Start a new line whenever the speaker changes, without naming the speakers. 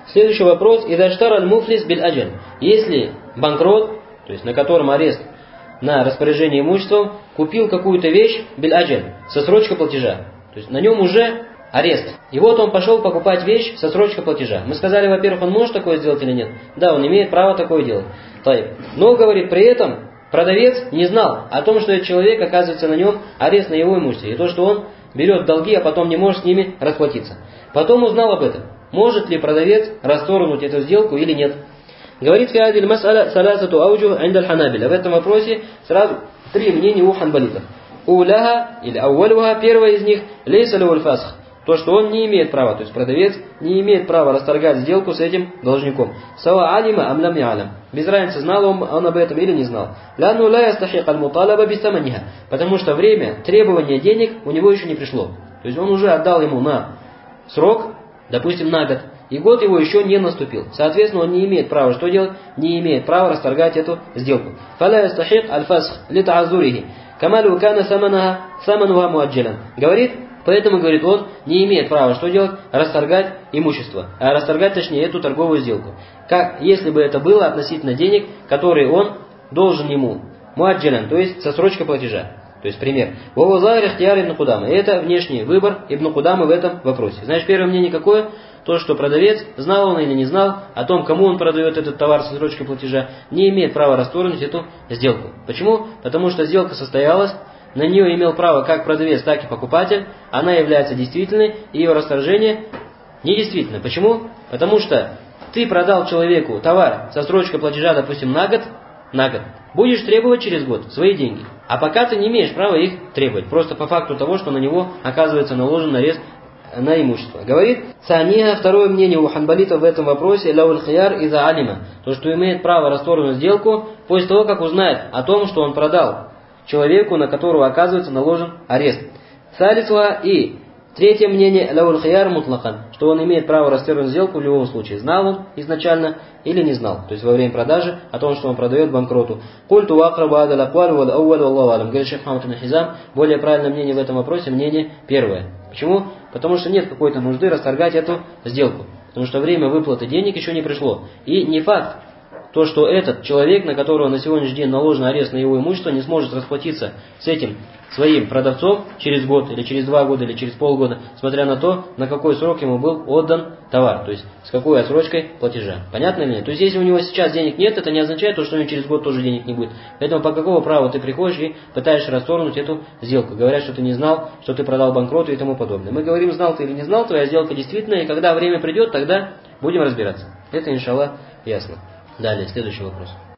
Следующий вопрос. Идаштар аль-муфлис биль-аджаль. Если банкрот, то есть на котором арест на распоряжение имуществом, купил какую-то вещь биль-аджаль, со срочкой платежа. То есть на нем уже арест. И вот он пошел покупать вещь со срочкой платежа. Мы сказали, во-первых, он может такое сделать или нет? Да, он имеет право такое делать. Но, говорит, при этом продавец не знал о том, что этот человек, оказывается, на нем арест на его имуществе. И то, что он берет долги, а потом не может с ними расплатиться. Потом узнал об этом. Может ли продавец расторгнуть эту сделку или нет? Говорит фиадиль мас'аля саласату ауджу индаль ханабиля. В этом вопросе сразу три мнения у ханбалитов. Уляха или ауалюха, первое из них, лейса левуль фасх. То, что он не имеет права, то есть продавец не имеет права расторгать сделку с этим должником. Сава алима амлам не алям. Без разницы, знал он об этом или не знал. Ланну ла ястахик аль-муталаба бистаманиха. Потому что время требования денег у него еще не пришло. То есть он уже отдал ему на срок, допустим, на год, и год его еще не наступил. Соответственно, он не имеет права что делать? Не имеет права расторгать эту сделку. Фаля ястахик аль-фасх литаазурихи. Камалю кана самануха муаджилан. Говорит, поэтому, говорит, он не имеет права что делать? Расторгать имущество. А расторгать, точнее, эту торговую сделку. Как если бы это было относительно денег, которые он должен ему. Муаджилан, то есть со срочкой платежа. То есть пример. Вовузайр ихтияр ибн Кудама. Это внешний выбор ибн Кудамы в этом вопросе. Значит, первое мнение какое? То, что продавец, знал он или не знал о том, кому он продает этот товар со срочкой платежа, не имеет права расторгнуть эту сделку. Почему? Потому что сделка состоялась, на нее имел право как продавец, так и покупатель, она является действительной, и ее расторжение недействительно. Почему? Потому что ты продал человеку товар со срочкой платежа, допустим, на год, будешь требовать через год свои деньги. А пока ты не имеешь права их требовать, просто по факту того, что на него оказывается наложен арест на имущество. Говорит Сания, второе мнение у ханбалитов в этом вопросе, лауль хияр иза алима, то, что имеет право расторгнуть сделку после того, как узнает о том, что он продал человеку, на которого оказывается наложен арест. Салисуа и третье мнение, лауль хияр мутлахан, что он имеет право расторгнуть сделку в любом случае, знал он изначально или не знал, то есть во время продажи о том, что он продает банкроту. Культу вакрабу адал аквалю вал аувалю аллаху алям. Говорит шейх Мухаммад ибн Хизам, более правильное мнение в этом вопросе, мнение первое. Почему? Потому что нет какой-то нужды расторгать эту сделку. Потому что время выплаты денег еще не пришло. И не факт, то, что этот человек, на которого на сегодняшний день наложен арест на его имущество, не сможет расплатиться с этим своим продавцом через год, или через 2 года, или через полгода, смотря на то, на какой срок ему был отдан товар, то есть с какой отсрочкой платежа. Понятно или нет? То есть если у него сейчас денег нет, это не означает, что у него через год тоже денег не будет. Поэтому по какому праву ты приходишь и пытаешься расторгнуть эту сделку? Говорят, что ты не знал, что ты продал банкроту и тому подобное. Мы говорим, знал ты или не знал, твоя сделка действительная, и когда время придет, тогда будем разбираться. Это, иншаллах, ясно. Далее, следующий вопрос.